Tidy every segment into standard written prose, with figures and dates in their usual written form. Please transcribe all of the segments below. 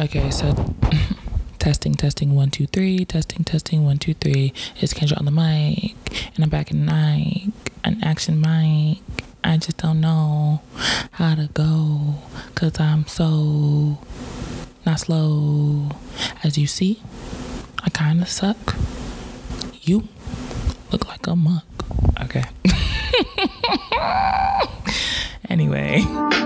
Okay, so testing 1 2 3, testing 1 2 3. It's Kendra on the mic, and I'm back in an action mic. I just don't know how to go, 'cause I'm so not slow. As you see, I kind of suck. You look like a muck. Okay. Anyway.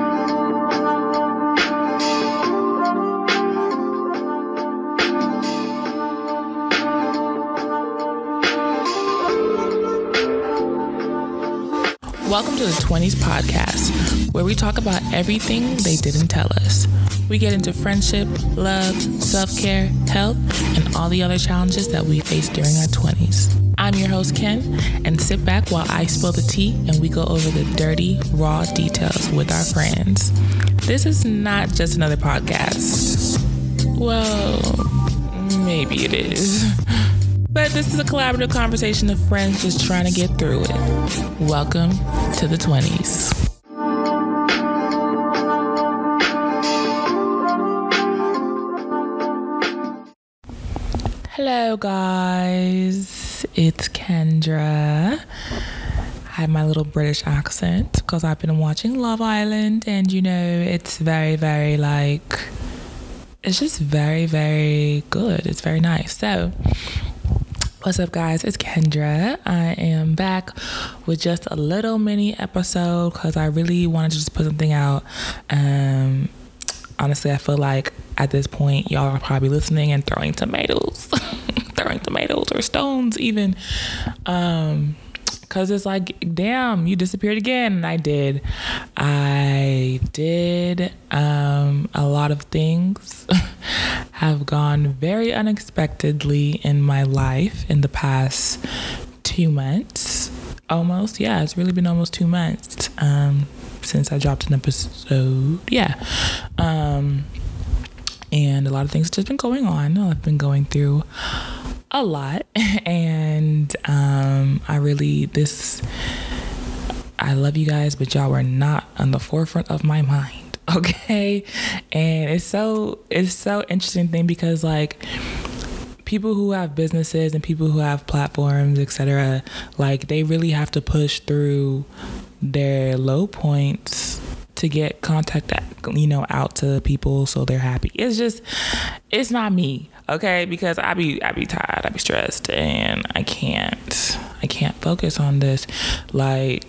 Welcome to the 20s podcast, where we talk about everything they didn't tell us. We get into friendship, love, self-care, health, and all the other challenges that we face during our 20s. I'm your host, Ken, and sit back while I spill the tea and we go over the dirty, raw details with our friends. This is not just another podcast. Well, maybe it is. But this is a collaborative conversation of friends just trying to get through it. Welcome to the 20s. Hello, guys. It's Kendra. I have my little British accent because I've been watching Love Island, and you know, it's very, very it's just very, very good. It's very nice. So, what's up, guys? It's Kendra. I am back with just a little mini episode because I really wanted to just put something out. Honestly, I feel like at this point, y'all are probably listening and throwing tomatoes, or stones even. Because it's like, damn, you disappeared again. And I did. A lot of things have gone very unexpectedly in my life in the past 2 months. Almost. Yeah, it's really been almost 2 months since I dropped an episode. Yeah. And a lot of things have just been going on. I've been going through a lot. And I love you guys, but y'all were not on the forefront of my mind. Okay. And it's so interesting thing because like people who have businesses and people who have platforms, etc., like they really have to push through their low points to get contact, out to people so they're happy. It's not me, okay? Because I be tired, I be stressed, and I can't focus on this. Like,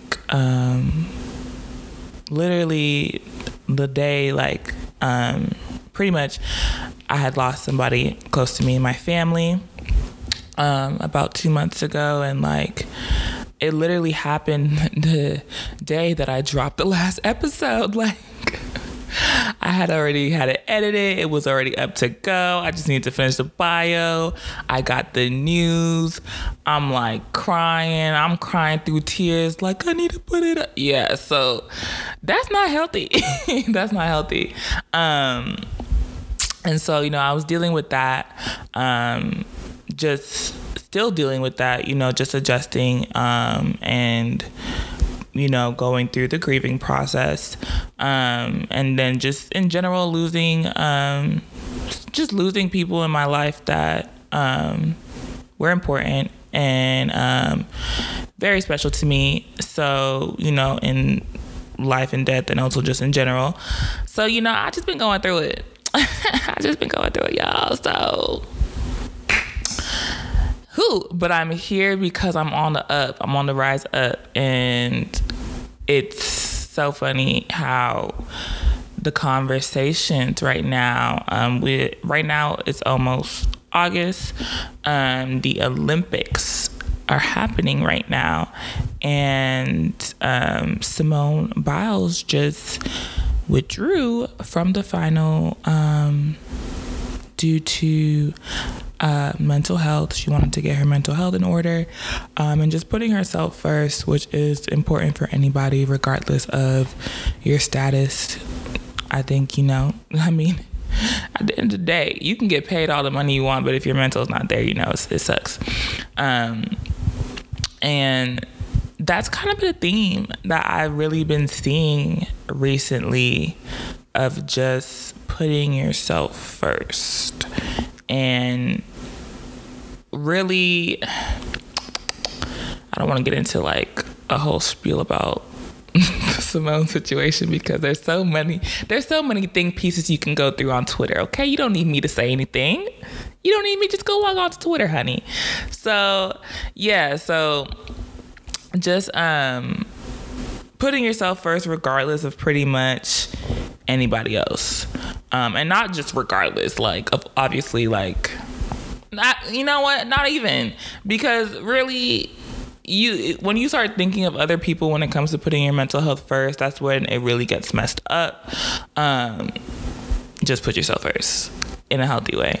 literally the day, pretty much I had lost somebody close to me in my family, about 2 months ago, and it literally happened the day that I dropped the last episode. I had already had it edited. It was already up to go. I just needed to finish the bio. I got the news. I'm crying. I'm crying through tears. I need to put it up. Yeah, so that's not healthy. That's not healthy. And so, I was dealing with that. Just still dealing with that, just adjusting, and, going through the grieving process. And then just in general losing people in my life that, were important and, very special to me. So, in life and death and also just in general. So, I just been going through it. Y'all. So, but I'm here because I'm on the up. I'm on the rise up. And it's so funny how the conversations right now, right now it's almost August. The Olympics are happening right now. And Simone Biles just withdrew from the final due to mental health. She wanted to get her mental health in order, and just putting herself first, which is important for anybody regardless of your status. I think, at the end of the day, you can get paid all the money you want, but if your mental is not there, it sucks. And that's kind of the theme that I've really been seeing recently, of just putting yourself first. And really, I don't want to get into like a whole spiel about the Simone situation, because there's so many think pieces you can go through on Twitter. Okay, you don't need me to say anything. You don't need me, just go log on to Twitter, honey. So just putting yourself first regardless of pretty much anybody else, and not just regardless, like, of obviously, like, not, you know what, not even, because really, when you start thinking of other people when it comes to putting your mental health first, that's when it really gets messed up. Just put yourself first in a healthy way.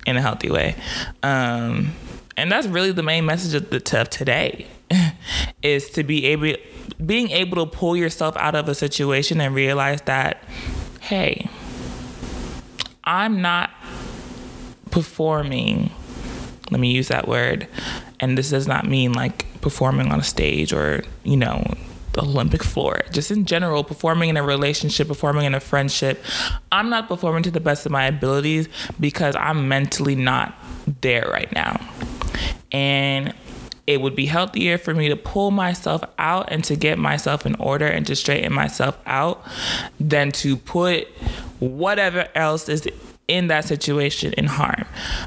And that's really the main message of today is to being able to pull yourself out of a situation and realize that, hey, I'm not performing. Let me use that word. And this does not mean like performing on a stage or, you know, the Olympic floor. Just in general, performing in a relationship, performing in a friendship. I'm not performing to the best of my abilities because I'm mentally not there right now. And it would be healthier for me to pull myself out and to get myself in order and to straighten myself out than to put whatever else is in that situation in harm.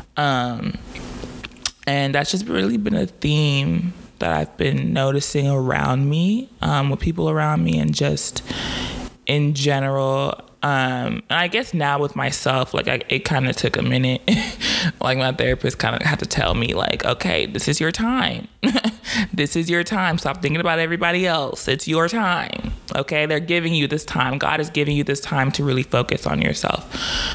And that's just really been a theme that I've been noticing around me, with people around me, and just in general. And I guess now with myself, like, it kind of took a minute. Like, my therapist kind of had to tell me, like, okay, this is your time. This is your time. Stop thinking about everybody else. It's your time. Okay? They're giving you this time. God is giving you this time to really focus on yourself.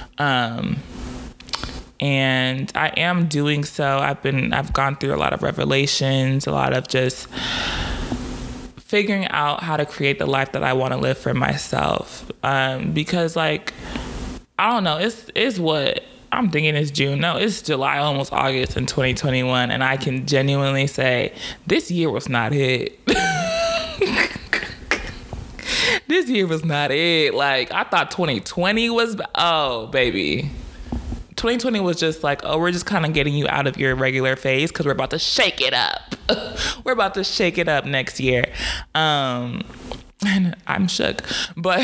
And I am doing so. I've gone through a lot of revelations, a lot of just figuring out how to create the life that I want to live for myself. Because, like, I don't know, it's what I'm thinking is June. No, it's July, almost August in 2021. And I can genuinely say this year was not it. This year was not it. Like, I thought 2020 was, oh, baby. 2020 was just like, oh, we're just kind of getting you out of your regular phase because we're about to shake it up. We're about to shake it up next year. And I'm shook. But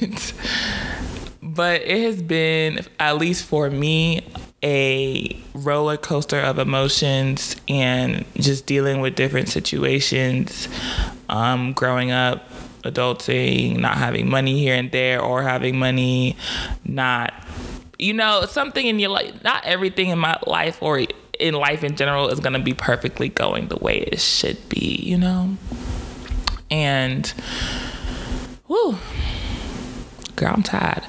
it has been, at least for me, a roller coaster of emotions and just dealing with different situations, growing up, adulting, not having money here and there, or having money, not, you know, something in your life. Not everything in my life or in life in general is going to be perfectly going the way it should be, you know? And, whew, girl, I'm tired.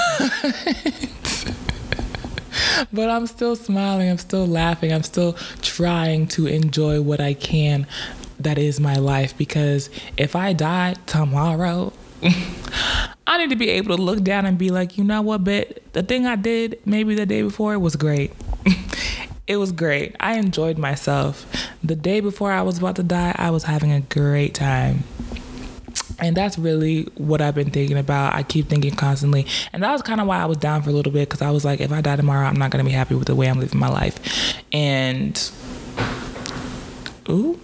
But I'm still smiling. I'm still laughing. I'm still trying to enjoy what I can that is my life. Because if I die tomorrow, I need to be able to look down and be like, you know what, but the thing I did maybe the day before was great. It was great. I enjoyed myself. The day before I was about to die, I was having a great time. And that's really what I've been thinking about. I keep thinking constantly. And that was kind of why I was down for a little bit, because I was like, if I die tomorrow, I'm not going to be happy with the way I'm living my life. And, ooh.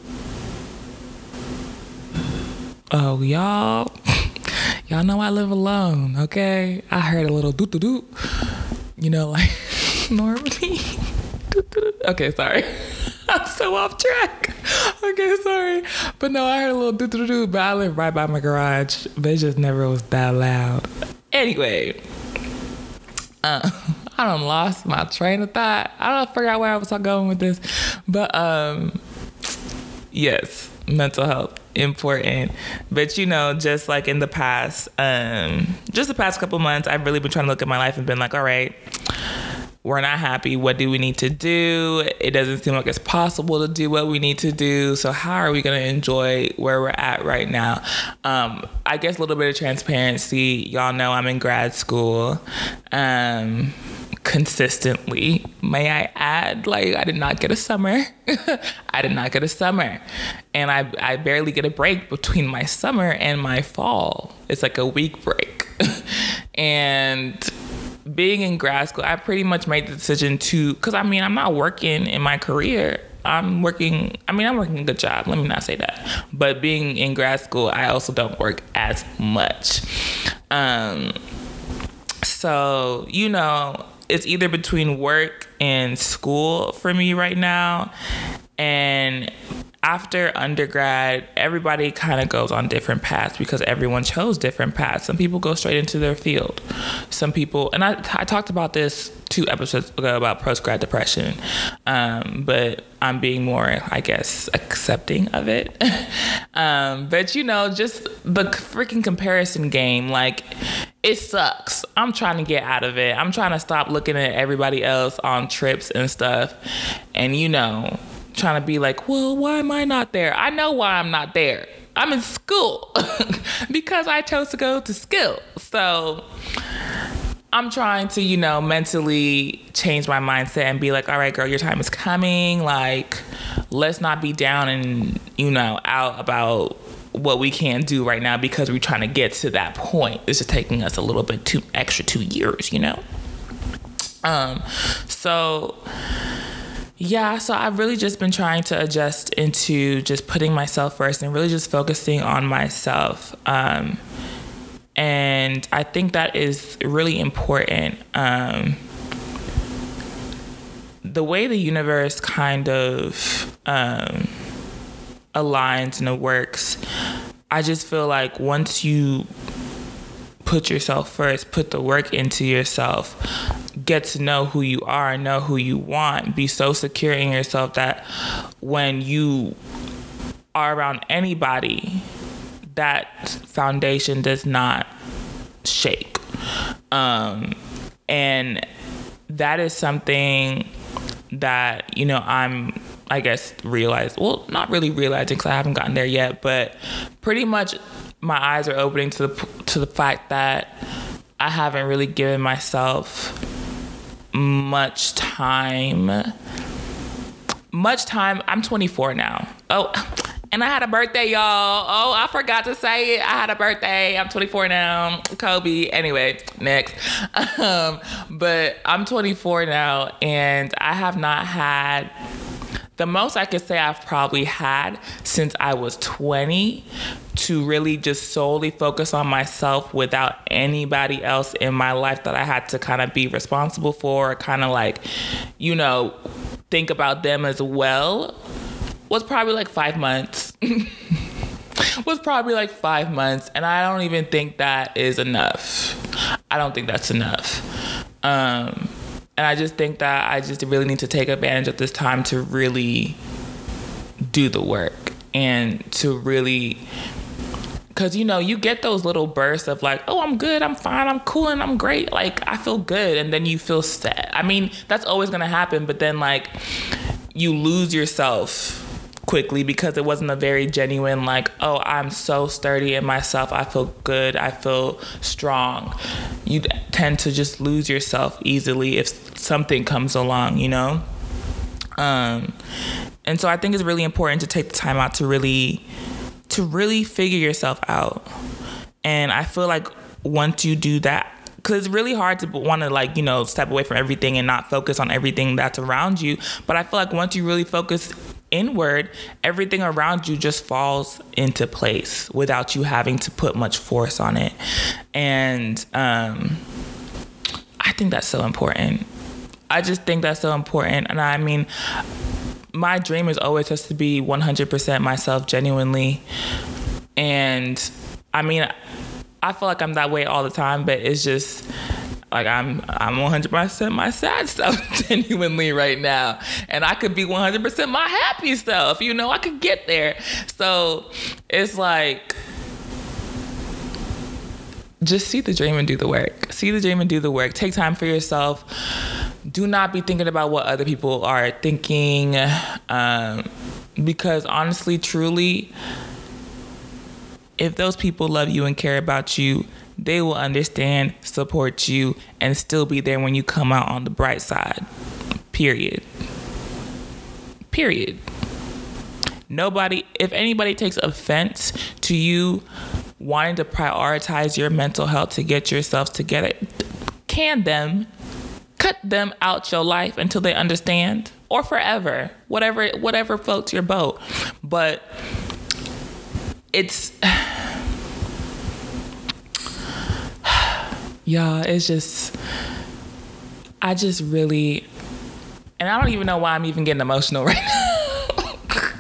Oh, y'all know I live alone, okay? I heard a little doo-doo-doo, you know, like normally. Okay, sorry. I'm so off track. Okay, sorry. But no, I heard a little doo-doo-doo, but I live right by my garage, but it just never was that loud. Anyway, I done lost my train of thought. I don't forgot where I was going with this, but yes, mental health, important. But, you know, just like in the past, just the past couple months, I've really been trying to look at my life and been like, all right, we're not happy. What do we need to do? It doesn't seem like it's possible to do what we need to do. So how are we going to enjoy where we're at right now? I guess a little bit of transparency. Y'all know I'm in grad school. Consistently, may I add, like, I did not get a summer. I did not get a summer. And I barely get a break between my summer and my fall. It's like a week break. And being in grad school, I pretty much made the decision to, because I mean, I'm not working in my career. I'm working a good job. Let me not say that. But being in grad school, I also don't work as much. So, you know, it's either between work and school for me right now. And after undergrad, everybody kind of goes on different paths because everyone chose different paths. Some people go straight into their field. Some people, and I talked about this 2 episodes ago about post-grad depression, but I'm being more, I guess, accepting of it. But, you know, just the freaking comparison game, like, it sucks. I'm trying to get out of it. I'm trying to stop looking at everybody else on trips and stuff. And, you know, trying to be like, well, why am I not there? I know why I'm not there. I'm in school because I chose to go to school. So I'm trying to, you know, mentally change my mindset and be like, all right, girl, your time is coming. Like, let's not be down and, you know, out about what we can't do right now because we're trying to get to that point. It's just taking us a little bit extra 2 years, you know? So I've really just been trying to adjust into just putting myself first and really just focusing on myself. And I think that is really important. The way the universe kind of aligns and it works, I just feel like once you put yourself first, put the work into yourself, get to know who you are, know who you want, be so secure in yourself that when you are around anybody, that foundation does not shake. And that is something that, you know, I'm, I guess, not really realizing because I haven't gotten there yet, but pretty much my eyes are opening to the fact that I haven't really given myself much time. I'm 24 now. Oh, and I had a birthday, y'all. Oh, I forgot to say it. I had a birthday. I'm 24 now. Kobe. Anyway, next. But I'm 24 now, and I have not had, the most I could say I've probably had since I was 20 to really just solely focus on myself without anybody else in my life that I had to kind of be responsible for, kind of like, you know, think about them as well, was probably like 5 months. And I don't even think that is enough. I don't think that's enough. And I just think that I just really need to take advantage of this time to really do the work and to really, because, you know, you get those little bursts of like, oh, I'm good, I'm fine, I'm cool, and I'm great. Like, I feel good. And then you feel sad. I mean, that's always going to happen. But then, like, you lose yourself quickly because it wasn't a very genuine, like, oh, I'm so sturdy in myself, I feel good, I feel strong. You tend to just lose yourself easily if something comes along, you know? And so I think it's really important to take the time out to really figure yourself out. And I feel like once you do that, because it's really hard to want to, like, you know, step away from everything and not focus on everything that's around you. But I feel like once you really focus inward, everything around you just falls into place without you having to put much force on it. And I think that's so important. I just think that's so important. And I mean, my dream is always just to be 100% myself genuinely. And I mean, I feel like I'm that way all the time, but it's just like I'm 100% my sad self genuinely right now. And I could be 100% my happy self, you know, I could get there. So it's like, just see the dream and do the work. See the dream and do the work. Take time for yourself. Do not be thinking about what other people are thinking. Because honestly, truly, if those people love you and care about you, they will understand, support you, and still be there when you come out on the bright side. Period. Nobody, if anybody takes offense to you wanting to prioritize your mental health to get yourself together, can them, cut them out your life until they understand, or forever, whatever floats your boat. But it's, y'all, it's just, I just really, and I don't even know why I'm even getting emotional right now.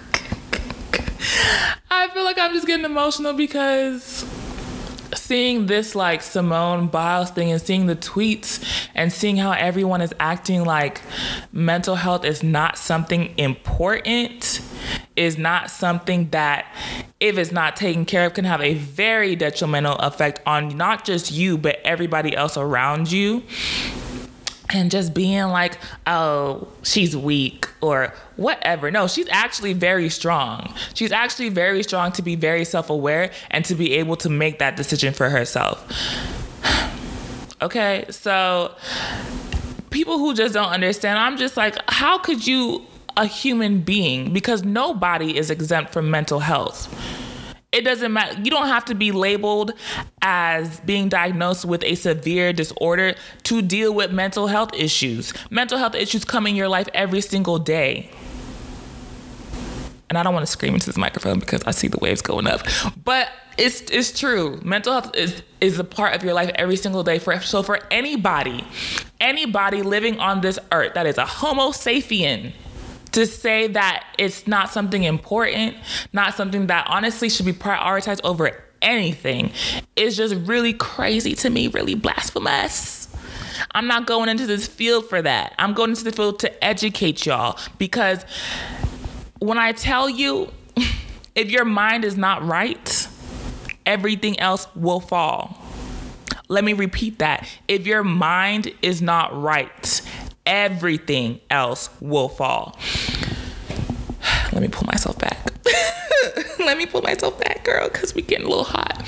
I feel like I'm just getting emotional because seeing this like Simone Biles thing and seeing the tweets and seeing how everyone is acting like mental health is not something important, is not something that, if it's not taken care of, can have a very detrimental effect on not just you, but everybody else around you. And just being like, oh, she's weak or whatever. No, she's actually very strong. She's actually very strong to be very self-aware and to be able to make that decision for herself. Okay, so people who just don't understand, I'm just like, how could you, a human being, because nobody is exempt from mental health. It doesn't matter. You don't have to be labeled as being diagnosed with a severe disorder to deal with mental health issues. Mental health issues come in your life every single day. And I don't want to scream into this microphone because I see the waves going up. But it's true. Mental health is a part of your life every single day. So for anybody living on this earth that is a Homo sapien, to say that it's not something important, not something that honestly should be prioritized over anything, is just really crazy to me, really blasphemous. I'm not going into this field for that. I'm going into the field to educate y'all, because when I tell you, if your mind is not right, everything else will fall. Let me repeat that. If your mind is not right, everything else will fall. Let me pull myself back. Let me pull myself back, girl, because we're getting a little hot.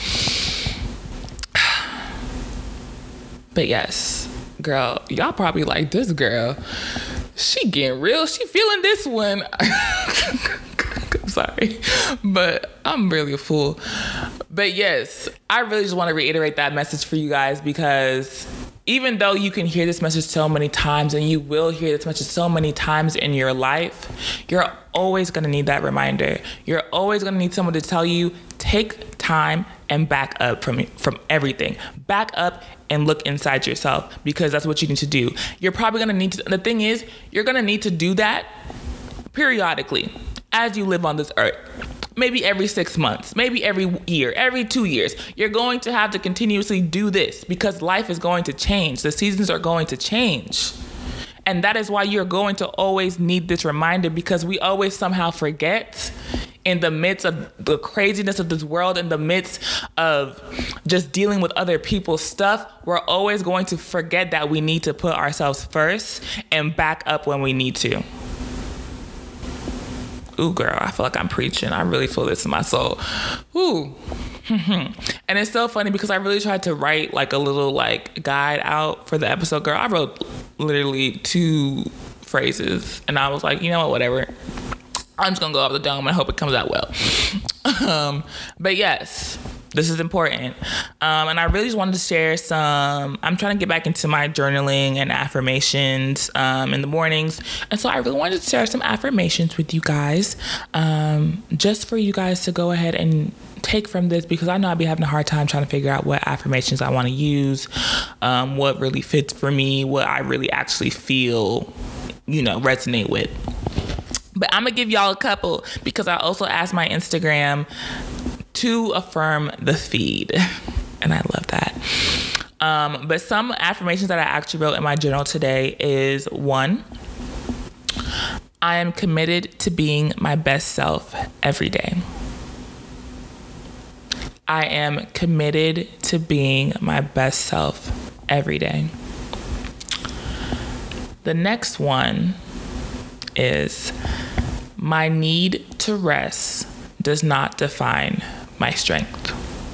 But yes, girl, y'all probably like, this girl, she getting real. She feeling this one. I'm sorry, but I'm really a fool. But yes, I really just want to reiterate that message for you guys, because even though you can hear this message so many times, and you will hear this message so many times in your life, you're always going to need that reminder. You're always going to need someone to tell you, take time and back up from everything. Back up and look inside yourself, because that's what you need to do. You're probably going to need to, the thing is, you're going to need to do that periodically as you live on this earth. Maybe every 6 months, maybe every year, every 2 years. You're going to have to continuously do this, because life is going to change. The seasons are going to change. And that is why you're going to always need this reminder, because we always somehow forget, in the midst of the craziness of this world, in the midst of just dealing with other people's stuff, we're always going to forget that we need to put ourselves first and back up when we need to. Ooh, girl, I feel like I'm preaching. I really feel this in my soul. Ooh. And it's so funny, because I really tried to write like a little like guide out for the episode, girl. I wrote literally 2 phrases, and I was like, you know what, whatever. I'm just gonna go off the dome and hope it comes out well. But yes, this is important. And I really just wanted to share I'm trying to get back into my journaling and affirmations in the mornings. And so I really wanted to share some affirmations with you guys, just for you guys to go ahead and take from this, because I know I'd be having a hard time trying to figure out what affirmations I want to use, what really fits for me, what I really actually feel, resonate with. But I'm going to give y'all a couple, because I also asked my Instagram to affirm the feed. And I love that. But some affirmations that I actually wrote in my journal today is 1, I am committed to being my best self every day. I am committed to being my best self every day. The next one is, my need to rest does not define my strength.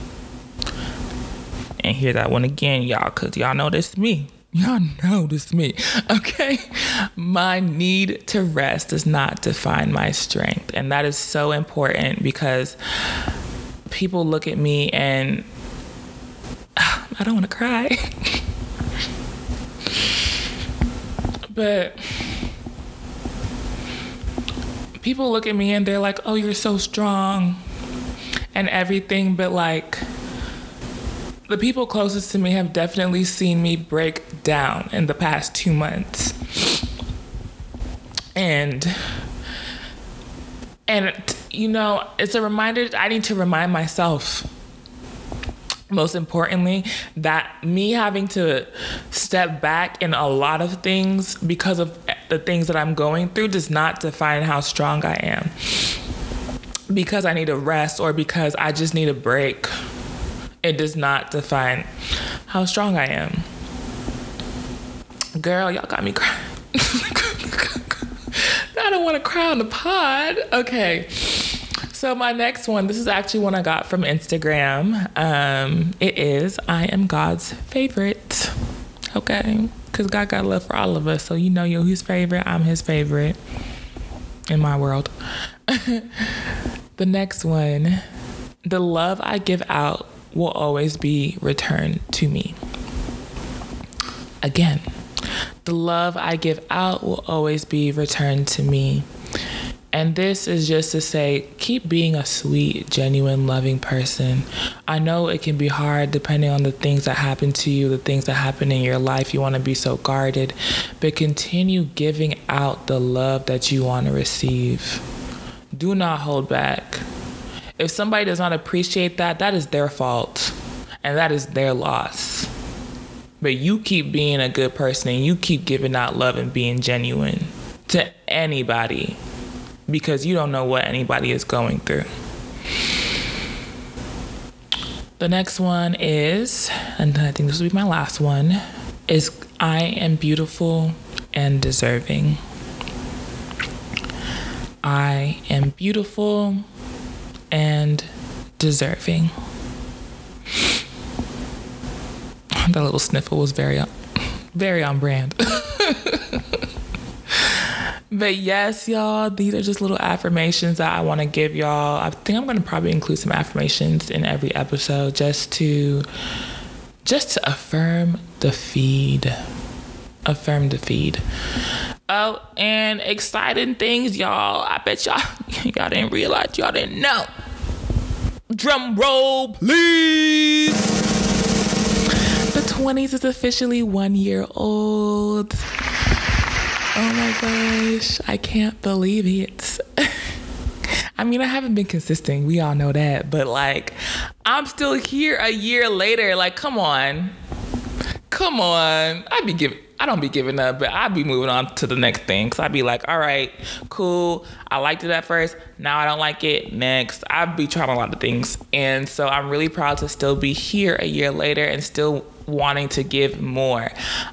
And hear that one again, y'all, because y'all know this is me. Y'all know this is me, okay? My need to rest does not define my strength. And that is so important, because people look at me and I don't want to cry. But people look at me and they're like, oh, you're so strong and everything. But like, the people closest to me have definitely seen me break down in the past 2 months. And you know, it's a reminder. I need to remind myself, most importantly, that me having to step back in a lot of things because of the things that I'm going through does not define how strong I am. Because I need a rest or because I just need a break, it does not define how strong I am. Girl, y'all got me crying. I don't want to cry on the pod. Okay. So my next one, this is actually one I got from Instagram. It is, I am God's favorite. Okay. Because God got love for all of us. So you know you're his favorite. I'm his favorite in my world. The next one, the love I give out will always be returned to me. Again, the love I give out will always be returned to me. And this is just to say, keep being a sweet, genuine, loving person. I know it can be hard depending on the things that happen to you, the things that happen in your life. You want to be so guarded, but continue giving out the love that you want to receive. Do not hold back. If somebody does not appreciate that, that is their fault and that is their loss. But you keep being a good person and you keep giving out love and being genuine to anybody, because you don't know what anybody is going through. The next one is, and I think this will be my last one, is I am beautiful and deserving. I am beautiful and deserving. That little sniffle was very on brand. But yes, y'all, these are just little affirmations that I want to give y'all. I think I'm going to probably include some affirmations in every episode just to affirm the feed. Affirm the feed. Oh, and exciting things, y'all. I bet y'all didn't realize, y'all didn't know. Drum roll, please. The 20s is officially 1 year old. Oh my gosh, I can't believe it. I mean, I haven't been consistent. We all know that. But like, I'm still here a year later. Like, come on. I don't be giving up, but I'd be moving on to the next thing. Cause I'd be like, all right, cool. I liked it at first. Now I don't like it. Next. I'd be trying a lot of things. And so I'm really proud to still be here a year later and still wanting to give more.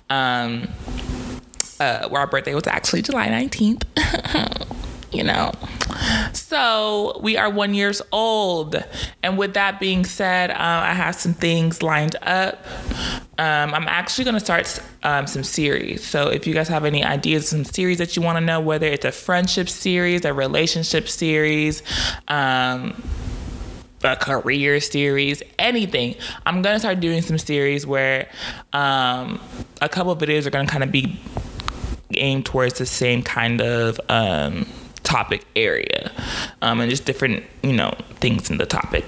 Our birthday was actually July 19th, you know. So we are 1 year old. And with that being said, I have some things lined up. I'm actually going to start some series. So if you guys have any ideas, some series that you want to know, whether it's a friendship series, a relationship series, a career series, anything, I'm going to start doing some series where a couple of videos are going to kind of be aimed towards the same kind of topic area, and just different, things in the topic.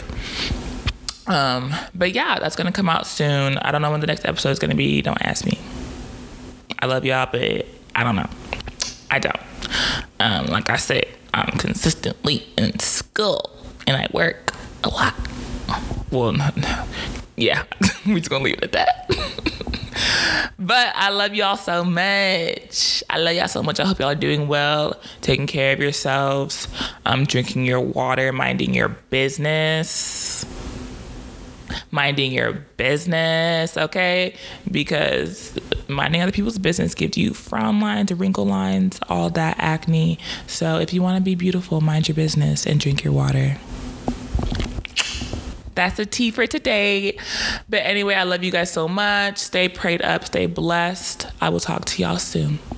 But yeah, that's gonna come out soon. I don't know when the next episode is gonna be. Don't ask me. I love y'all, but I don't know. I don't. Like I said, I'm consistently in school and I work a lot. Well, no. Yeah, we're just gonna leave it at that. But I love y'all so much. I hope y'all are doing well, taking care of yourselves, drinking your water, minding your business, okay? Because minding other people's business gives you frown lines, wrinkle lines, all that acne. So if you want to be beautiful, mind your business and drink your water. That's the tea for today. But anyway, I love you guys so much. Stay prayed up, stay blessed. I will talk to y'all soon.